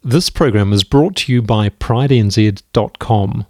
This program is brought to you by PrideNZ.com.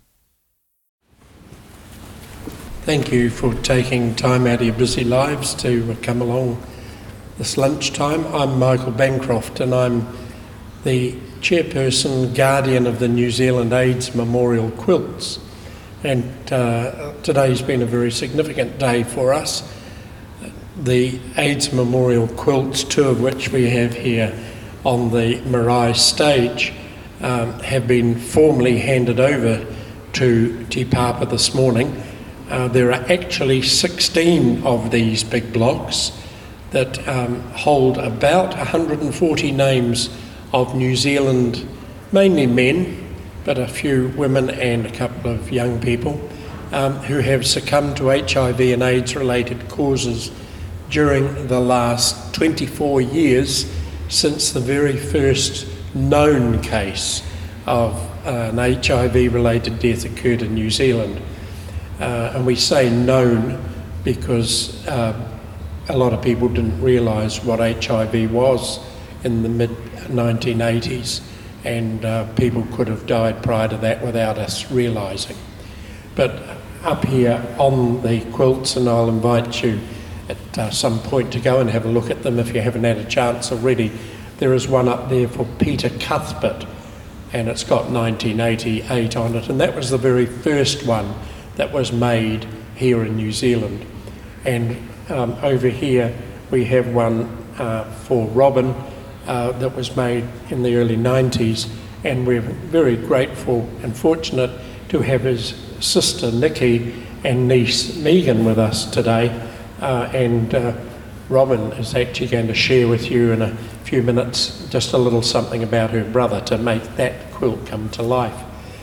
Thank you for taking time out of your busy lives to come along this lunchtime. I'm Michael Bancroft and I'm the chairperson, guardian of the New Zealand AIDS Memorial Quilts. And today's been a very significant day for us. The AIDS Memorial Quilts, two of which we have here on the Marae stage, have been formally handed over to Te Papa this morning. There are actually 16 of these big blocks that hold about 140 names of New Zealand, mainly men, but a few women and a couple of young people who have succumbed to HIV and AIDS related causes during the last 24 years since the very first known case of an HIV related death occurred in New Zealand. And we say known because a lot of people didn't realise what HIV was in the mid-1980s, and people could have died prior to that without us realising. But up here on the quilts, and I'll invite you at some point to go and have a look at them if you haven't had a chance already. There is one up there for Peter Cuthbert, and it's got 1988 on it, and that was the very first one that was made here in New Zealand. And over here we have one for Robin that was made in the early 90s, and we're very grateful and fortunate to have his sister Nikki and niece Megan with us today. And Robin is actually going to share with you in a few minutes just a little something about her brother to make that quilt come to life.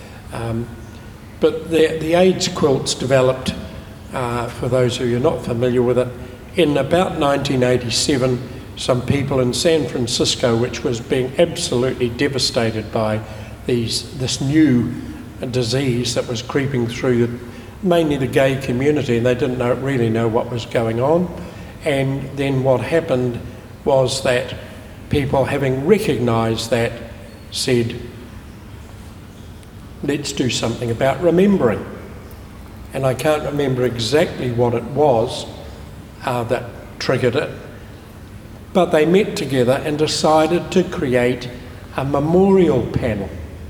But the AIDS quilts developed, for those of you not familiar with it, in about 1987. Some people in San Francisco, which was being absolutely devastated by this new disease that was creeping through mainly the gay community, and they didn't really know what was going on. And then what happened was that people, having recognised that, said, let's do something about remembering. And I can't remember exactly what it was that triggered it, but they met together and decided to create a memorial panel.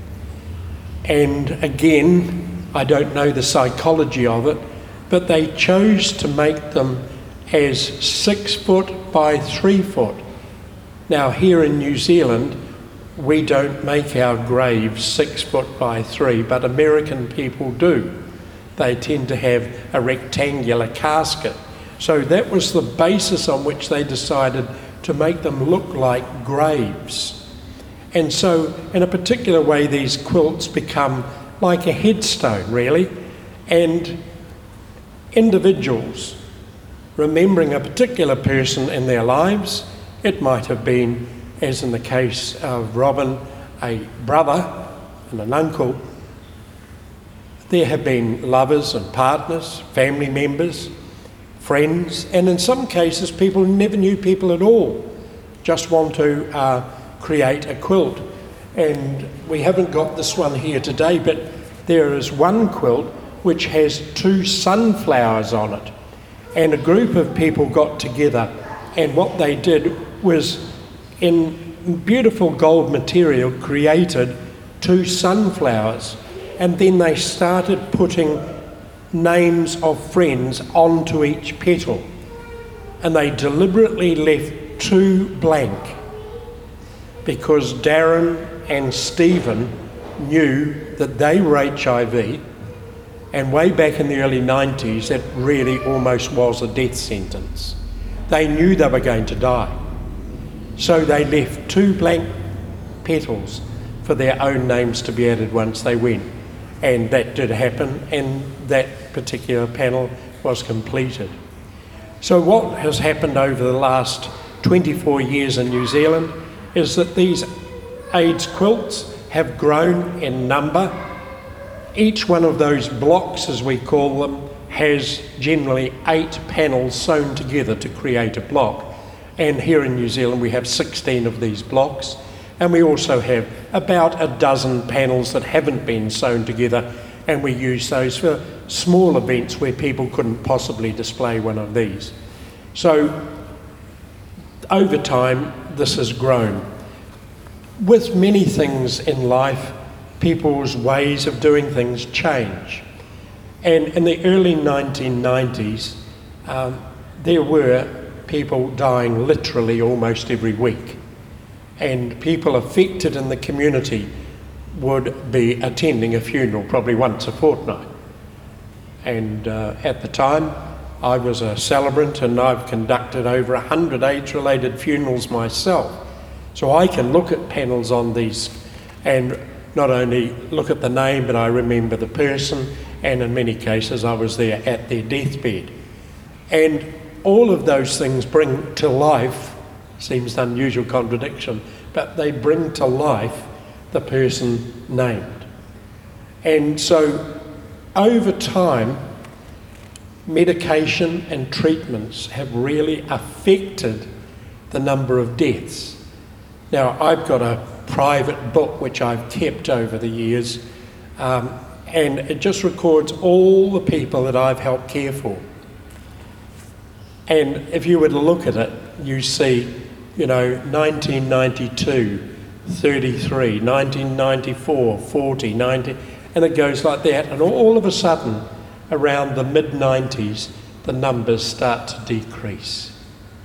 And again, I don't know the psychology of it, but they chose to make them as 6 foot by 3 foot. Now here in New Zealand, we don't make our graves 6 foot by 3, but American people do. They tend to have a rectangular casket. So that was the basis on which they decided to make them look like graves. And so in a particular way, these quilts become like a headstone, really, and individuals remembering a particular person in their lives. It might have been, as in the case of Robin, a brother and an uncle. There have been lovers and partners, family members, friends, and in some cases people who never knew people at all just want to create a quilt. And we haven't got this one here today, but there is one quilt which has 2 sunflowers on it. And a group of people got together, and what they did was, in beautiful gold material, created 2 sunflowers. And then they started putting names of friends onto each petal. And they deliberately left 2 blank, because Darren and Stephen knew that they were HIV, and way back in the early 90s it really almost was a death sentence. They knew they were going to die, so they left 2 blank petals for their own names to be added once they went, and that did happen, and that particular panel was completed. So what has happened over the last 24 years in New Zealand is that these AIDS quilts have grown in number. Each one of those blocks, as we call them, has generally 8 panels sewn together to create a block. And here in New Zealand we have 16 of these blocks, And we also have about a dozen panels that haven't been sewn together, and we use those for small events where people couldn't possibly display one of these. So over time, this has grown. With many things in life, people's ways of doing things change. And in the early 1990s, there were people dying literally almost every week. And people affected in the community would be attending a funeral probably once a fortnight. And at the time, I was a celebrant, and I've conducted over 100 age-related funerals myself. So I can look at panels on these and not only look at the name, but I remember the person, and in many cases I was there at their deathbed. And all of those things bring to life, seems an unusual contradiction, but they bring to life the person named. And so over time, medication and treatments have really affected the number of deaths. Now, I've got a private book which I've kept over the years, and it just records all the people that I've helped care for. And if you were to look at it, you see, 1992, 33, 1994, 40, 90, and it goes like that. And all of a sudden, around the mid-90s, the numbers start to decrease.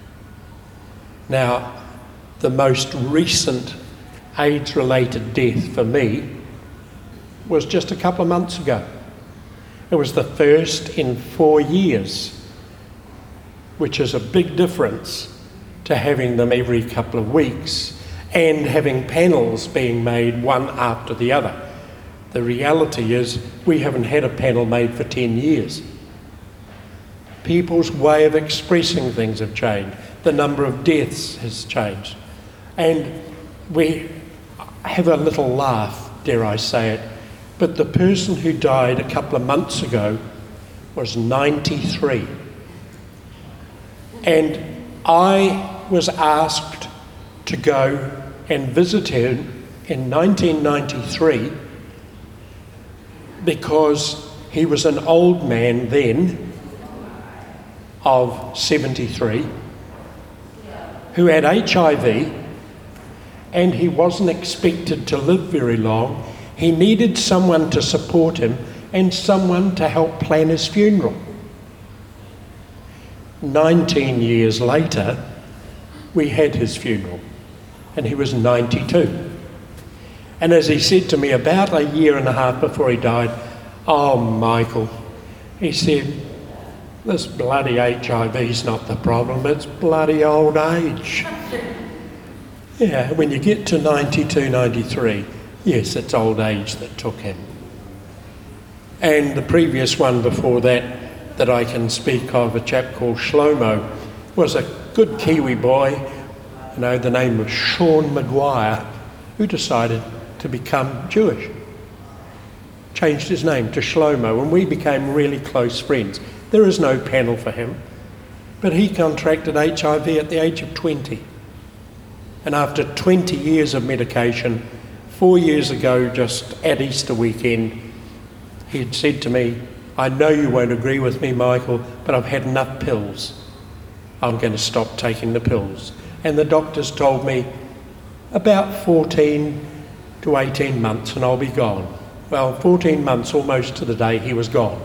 Now, the most recent AIDS-related death for me was just a couple of months ago. It was the first in 4 years, which is a big difference to having them every couple of weeks and having panels being made one after the other. The reality is we haven't had a panel made for 10 years. People's way of expressing things have changed. The number of deaths has changed. And we have a little laugh, dare I say it, but the person who died a couple of months ago was 93. And I was asked to go and visit him in 1993 because he was an old man then of 73 who had HIV, and he wasn't expected to live very long. He needed someone to support him and someone to help plan his funeral. 19 years later, we had his funeral, and he was 92. And as he said to me about a year and a half before he died, "Oh, Michael," he said, "this bloody HIV's not the problem, it's bloody old age." Yeah, when you get to 92, 93, yes, it's old age that took him. And the previous one before that I can speak of, a chap called Shlomo, was a good Kiwi boy, the name was Sean Maguire, who decided to become Jewish. Changed his name to Shlomo, and we became really close friends. There is no panel for him, but he contracted HIV at the age of 20. And after 20 years of medication, 4 years ago, just at Easter weekend, he had said to me, "I know you won't agree with me, Michael, but I've had enough pills. I'm going to stop taking the pills." And the doctors told me about 14 to 18 months and I'll be gone. Well, 14 months almost to the day he was gone.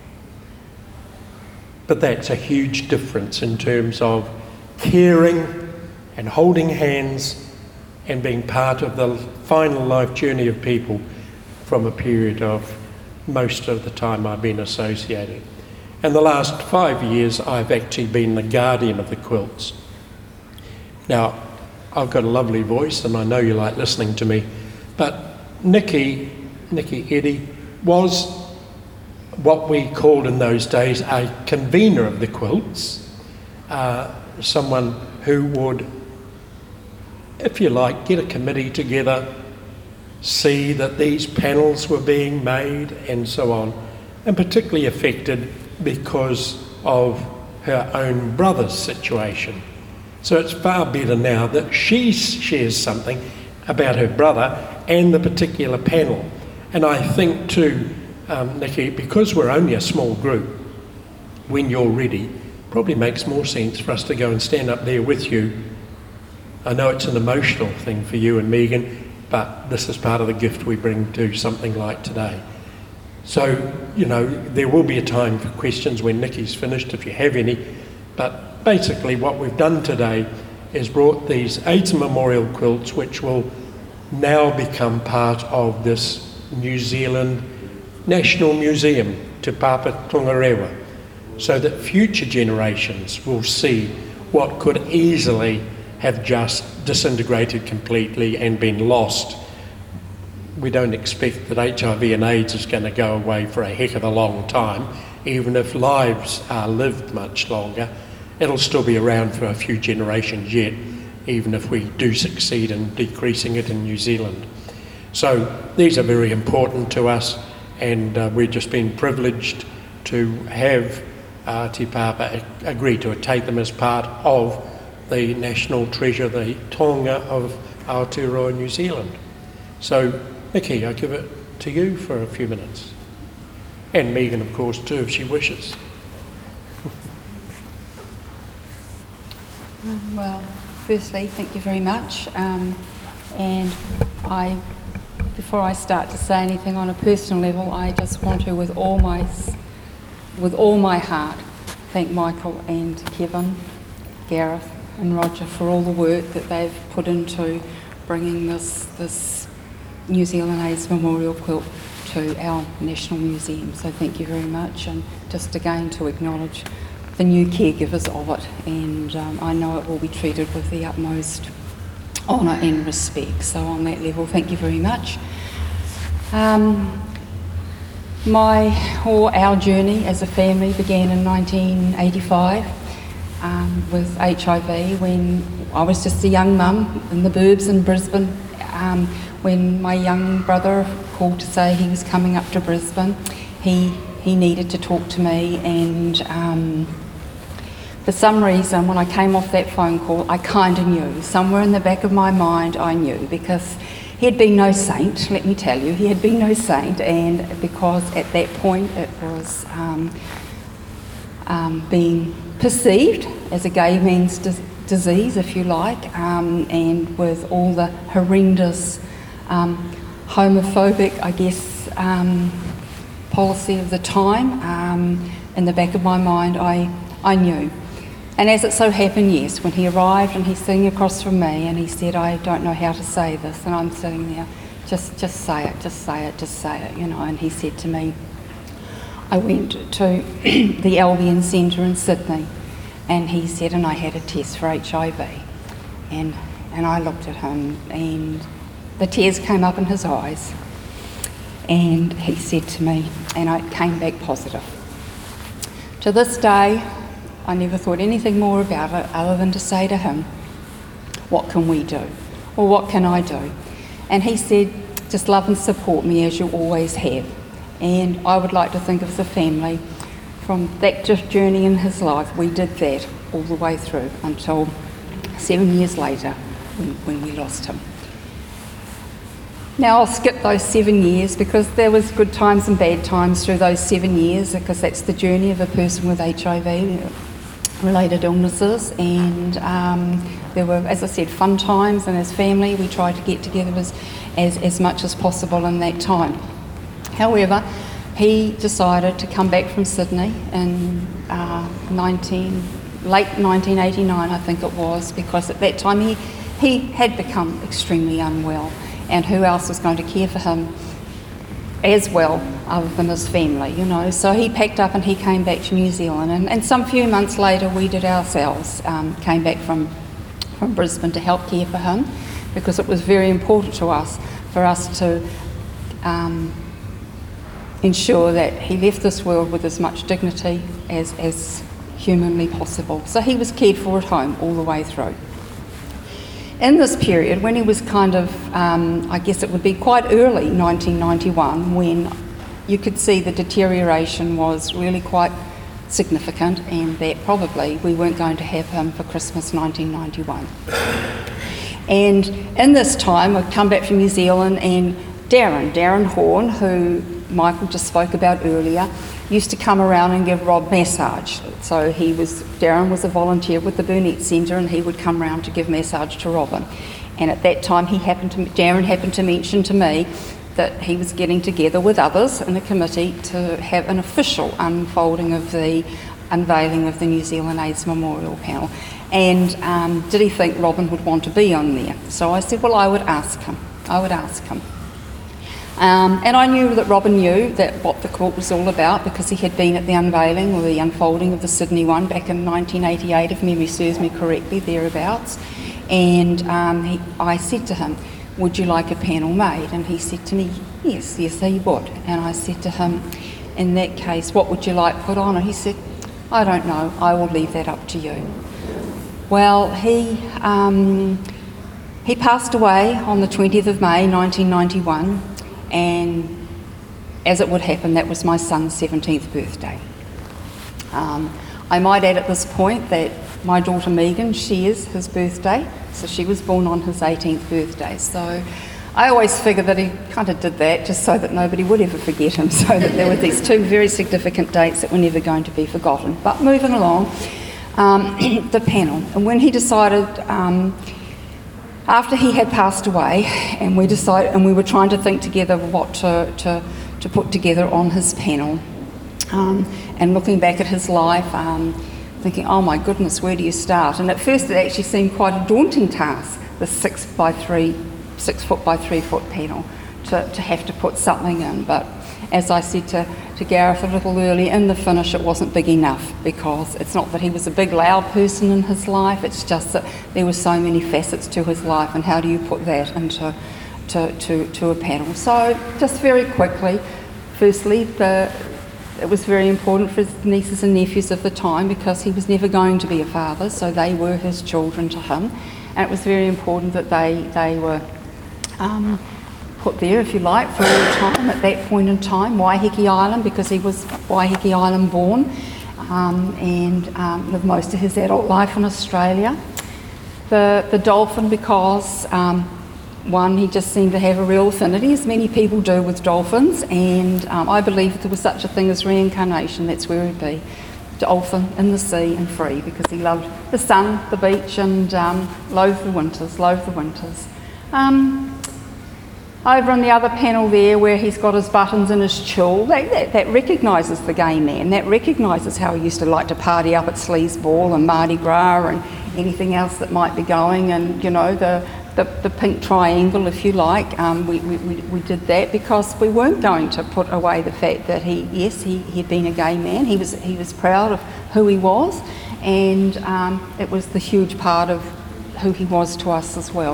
But that's a huge difference in terms of caring and holding hands and being part of the final life journey of people from a period of most of the time I've been associated. And the last 5 years I've actually been the guardian of the quilts. Now, I've got a lovely voice and I know you like listening to me, but Nikki Eddy was what we called in those days a convener of the quilts, someone who would, if you like, get a committee together, see that these panels were being made and so on, and particularly affected because of her own brother's situation. So it's far better now that she shares something about her brother and the particular panel. And I think too, Nikki, because we're only a small group, when you're ready, probably makes more sense for us to go and stand up there with you. I know it's an emotional thing for you and Megan, but this is part of the gift we bring to something like today. So, you know, there will be a time for questions when Nikki's finished, if you have any, but basically what we've done today is brought these 8 memorial quilts, which will now become part of this New Zealand National Museum Te Papa Tongarewa, so that future generations will see what could easily have just disintegrated completely and been lost. We don't expect that HIV and AIDS is going to go away for a heck of a long time. Even if lives are lived much longer, it'll still be around for a few generations yet, even if we do succeed in decreasing it in New Zealand. So these are very important to us, and we've just been privileged to have Te Papa agree to take them as part of the national treasure, the Tonga of Aotearoa, New Zealand. So, Nikki, I give it to you for a few minutes. And Megan, of course, too, if she wishes. Well, firstly, thank you very much. And before I start to say anything on a personal level, I just want to, with all my heart, thank Michael and Kevin, Gareth and Roger for all the work that they've put into bringing this New Zealand AIDS Memorial Quilt to our National Museum. So thank you very much, and just again to acknowledge the new caregivers of it, and I know it will be treated with the utmost honour and respect. So on that level, thank you very much. Our journey as a family began in 1985 with HIV, when I was just a young mum in the burbs in Brisbane, when my young brother called to say he was coming up to Brisbane. He needed to talk to me, and for some reason when I came off that phone call, I kind of knew. Somewhere in the back of my mind I knew, because he had been no saint, let me tell you. He had been no saint, and because at that point it was being perceived as a gay man's disease, if you like, and with all the horrendous homophobic, I guess, policy of the time, in the back of my mind I knew. And as it so happened, yes, when he arrived and he's sitting across from me and he said, I don't know how to say this, and I'm sitting there, just say it, just say it, just say it, you know. And he said to me, I went to the Albion Centre in Sydney, and he said, and I had a test for HIV. And I looked at him, and the tears came up in his eyes, and he said to me, and I came back positive. To this day, I never thought anything more about it other than to say to him, what can we do? Or what can I do? And he said, just love and support me as you always have. And I would like to think of the family, from that journey in his life, we did that all the way through until 7 years later when we lost him. Now I'll skip those 7 years, because there was good times and bad times through those 7 years, because that's the journey of a person with HIV-related illnesses, and there were, as I said, fun times, and as family we tried to get together as much as possible in that time. However, he decided to come back from Sydney in late 1989, I think it was, because at that time he had become extremely unwell, and who else was going to care for him as well other than his family, you know. So he packed up and he came back to New Zealand, and some few months later we did ourselves, came back from Brisbane to help care for him, because it was very important to us to ensure that he left this world with as much dignity as humanly possible. So he was cared for at home all the way through. In this period, when he was kind of, I guess it would be quite early 1991, when you could see the deterioration was really quite significant, and that probably we weren't going to have him for Christmas 1991. And in this time, I'd come back from New Zealand, and Darren Horn, who Michael just spoke about earlier, used to come around and give Rob massage. So Darren was a volunteer with the Burnett Centre, and he would come round to give massage to Robin. And at that time, Darren happened to mention to me that he was getting together with others in a committee to have an official unveiling of the New Zealand AIDS Memorial Panel. And did he think Robin would want to be on there? So I said, well, I would ask him. And I knew that Robin knew that what the court was all about, because he had been at the unveiling or the unfolding of the Sydney one back in 1988, if memory serves me correctly, thereabouts. And I said to him, would you like a panel made? And he said to me, yes, he would. And I said to him, in that case, what would you like put on? And he said, I don't know, I will leave that up to you. Well, he passed away on the 20th of May 1991, and as it would happen, that was my son's 17th birthday. I might add at this point that my daughter Megan shares his birthday, so she was born on his 18th birthday. So I always figured that he kind of did that just so that nobody would ever forget him, so that there were these two very significant dates that were never going to be forgotten. But moving along, the panel. And when he decided, after he had passed away, and we were trying to think together what to put together on his panel, and looking back at his life, thinking, oh my goodness, where do you start? And at first it actually seemed quite a daunting task, the 6 foot by 3 foot panel, to have to put something in. But as I said to Gareth a little earlier, in the finish it wasn't big enough, because it's not that he was a big loud person in his life, it's just that there were so many facets to his life, and how do you put that into to a panel? So just very quickly, firstly, it was very important for his nieces and nephews of the time, because he was never going to be a father, so they were his children to him, and it was very important that they were put there, if you like, for all time at that point in time. Waiheke Island, because he was Waiheke Island born, and lived most of his adult life in Australia. The dolphin, because one, he just seemed to have a real affinity, as many people do with dolphins, and I believe if there was such a thing as reincarnation, that's where he'd be. Dolphin in the sea and free, because he loved the sun, the beach, and loathed the winters. Over on the other panel there, where he's got his buttons in his tulle, that recognises the gay man, that recognises how he used to like to party up at Sleazeball and Mardi Gras and anything else that might be going, and you know, the pink triangle, if you like. We did that because we weren't going to put away the fact that he'd been a gay man. He was proud of who he was, and it was the huge part of who he was to us as well.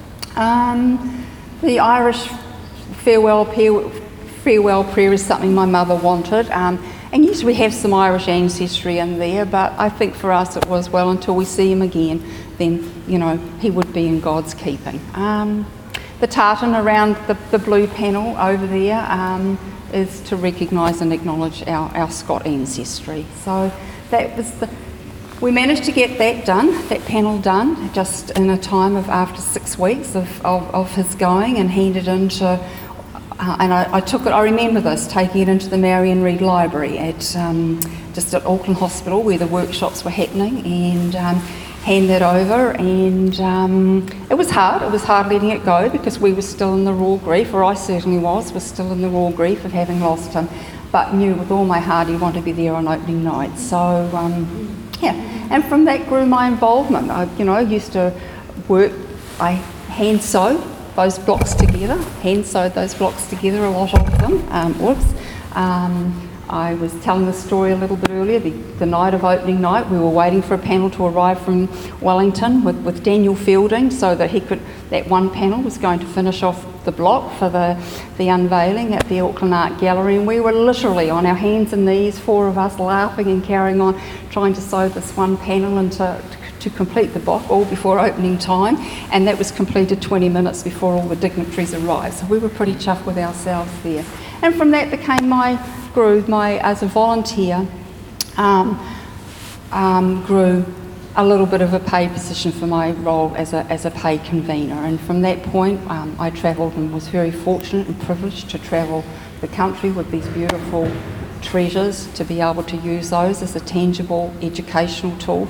The Irish farewell prayer is something my mother wanted, and yes, we have some Irish ancestry in there, but I think for us it was, well, until we see him again, then, you know, he would be in God's keeping. The tartan around the blue panel over there is to recognise and acknowledge our Scot ancestry. So that was we managed to get that panel done, just in a time of after 6 weeks of his going, and handed into, and I remember this, taking it into the Marion Reid Library just at Auckland Hospital, where the workshops were happening, and hand that over, and it was hard letting it go, because we were still in the raw grief, or I certainly was still in the raw grief of having lost him, but knew with all my heart he wanted to be there on opening night. So and from that grew my involvement. I used to work, I hand sewed those blocks together, a lot of them. I was telling the story a little bit earlier, the night of opening night, we were waiting for a panel to arrive from Wellington with Daniel Fielding, so that that one panel was going to finish off the block for the unveiling at the Auckland Art Gallery, and we were literally on our hands and knees, 4 of us, laughing and carrying on, trying to sew this one panel and to complete the block, all before opening time, and that was completed 20 minutes before all the dignitaries arrived, so we were pretty chuffed with ourselves there. And from that became as a volunteer, grew a little bit of a paid position for my role as a paid convener. And from that point, I travelled and was very fortunate and privileged to travel the country with these beautiful treasures, to be able to use those as a tangible educational tool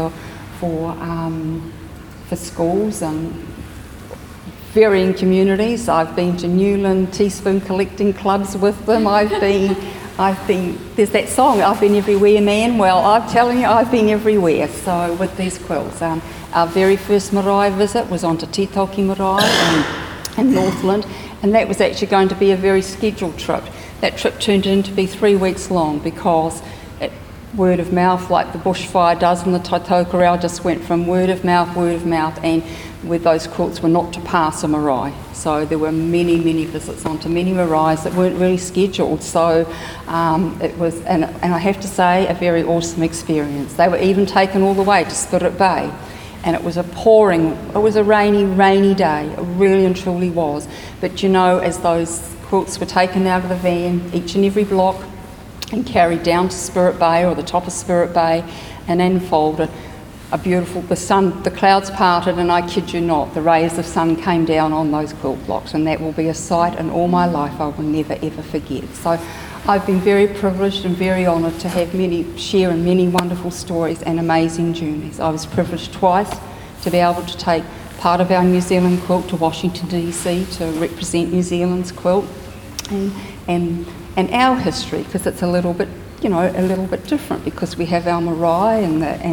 for schools and varying communities. I've been to Newland teaspoon collecting clubs with them. I've been, there's that song, I've been everywhere, man. Well, I'm telling you, I've been everywhere. So with these quilts, our very first marae visit was onto Te Toki Marae in Northland, and that was actually going to be a very scheduled trip. That trip turned into be 3 weeks long because word of mouth, like the bushfire does in the Taitokerau, just went from word of mouth, and with those quilts were not to pass a marae. So there were many, many visits onto many maraes that weren't really scheduled. So it was, and I have to say, a very awesome experience. They were even taken all the way to Spirit Bay, and it was a rainy day. It really and truly was. But you know, as those quilts were taken out of the van, each and every block, and carried down to Spirit Bay or the top of Spirit Bay and unfolded, the clouds parted, and I kid you not, the rays of sun came down on those quilt blocks, and that will be a sight in all my life I will never ever forget. So I've been very privileged and very honoured to have share in many wonderful stories and amazing journeys. I was privileged twice to be able to take part of our New Zealand quilt to Washington DC to represent New Zealand's quilt and our history, because it's a little bit different, because we have our marae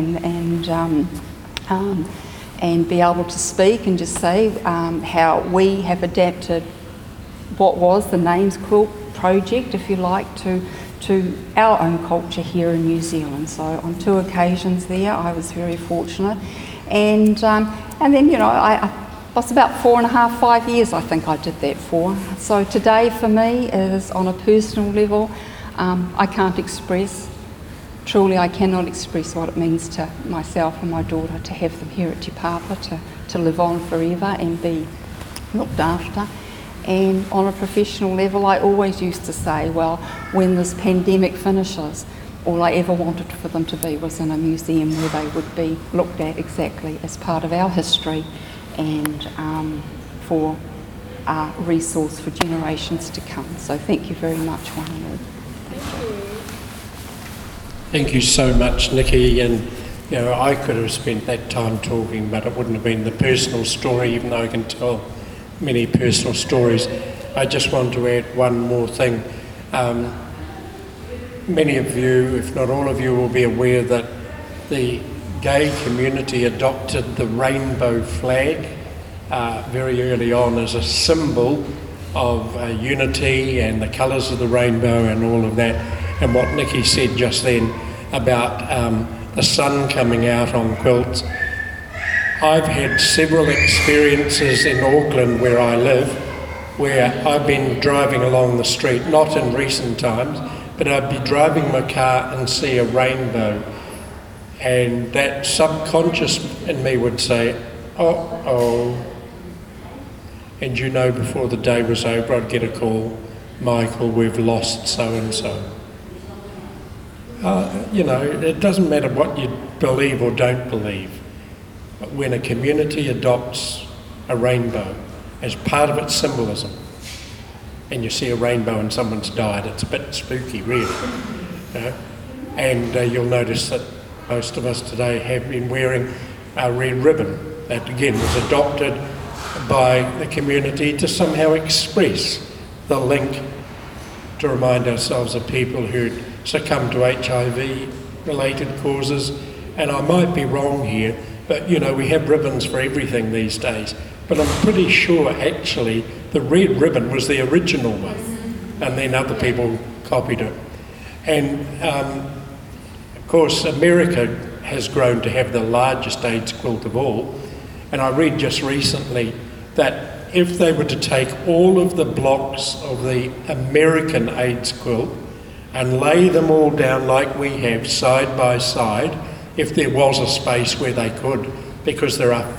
and be able to speak and just say how we have adapted what was the Names Quilt project, if you like, to our own culture here in New Zealand. So on 2 occasions there, I was very fortunate, and then I was about 4.5, 5 years I think I did that for. So today for me is on a personal level. I can't express, truly I cannot express what it means to myself and my daughter to have them here at Te Papa, to live on forever and be looked after. And on a professional level, I always used to say, well, when this pandemic finishes, all I ever wanted for them to be was in a museum where they would be looked at exactly as part of our history and for a resource for generations to come. So thank you very much, Whanganui. Thank you so much, Nikki. And I could have spent that time talking, but it wouldn't have been the personal story, even though I can tell many personal stories. I just want to add one more thing. Many of you, if not all of you, will be aware that the gay community adopted the rainbow flag very early on as a symbol of unity and the colours of the rainbow and all of that. And what Nikki said just then about the sun coming out on quilts. I've had several experiences in Auckland where I live, where I've been driving along the street, not in recent times, but I'd be driving my car and see a rainbow, and that subconscious in me would say, oh, and before the day was over, I'd get a call, Michael, we've lost so-and-so. It doesn't matter what you believe or don't believe, but when a community adopts a rainbow as part of its symbolism, and you see a rainbow and someone's died, it's a bit spooky, really. And you'll notice that most of us today have been wearing a red ribbon. That, again, was adopted by the community to somehow express the link, to remind ourselves of people who'd succumbed to HIV-related causes. And I might be wrong here, but we have ribbons for everything these days. But I'm pretty sure actually the red ribbon was the original one, and then other people copied it. And of course, America has grown to have the largest AIDS quilt of all. And I read just recently that if they were to take all of the blocks of the American AIDS quilt and lay them all down like we have, side by side, if there was a space where they could, because there are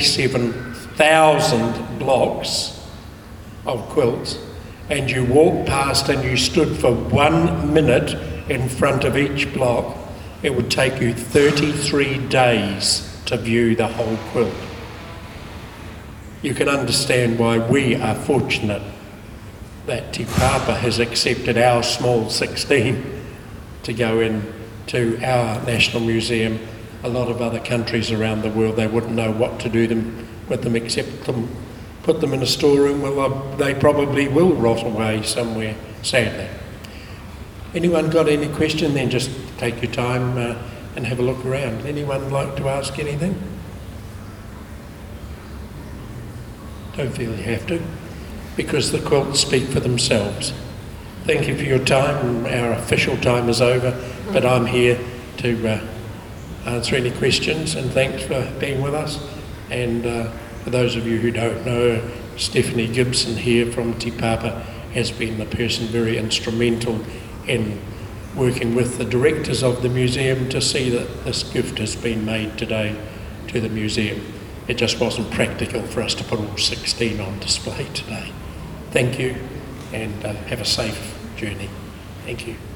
47,000 blocks of quilts, and you walked past and you stood for 1 minute in front of each block, it would take you 33 days to view the whole quilt. You can understand why we are fortunate that Te Papa has accepted our small 16 to go in to our National Museum. A lot of other countries around the world, they wouldn't know what to do with them except put them in a storeroom. Well, they probably will rot away somewhere, sadly. Anyone got any question? Then just take your time and have a look around. Anyone like to ask anything? Don't feel you have to, because the quilts speak for themselves. Thank you for your time. Our official time is over, but I'm here to answer any questions, and thanks for being with us. And for those of you who don't know, Stephanie Gibson here from Te Papa has been the person very instrumental in working with the directors of the museum to see that this gift has been made today to the museum. It just wasn't practical for us to put all 16 on display today. Thank you, and have a safe journey. Thank you.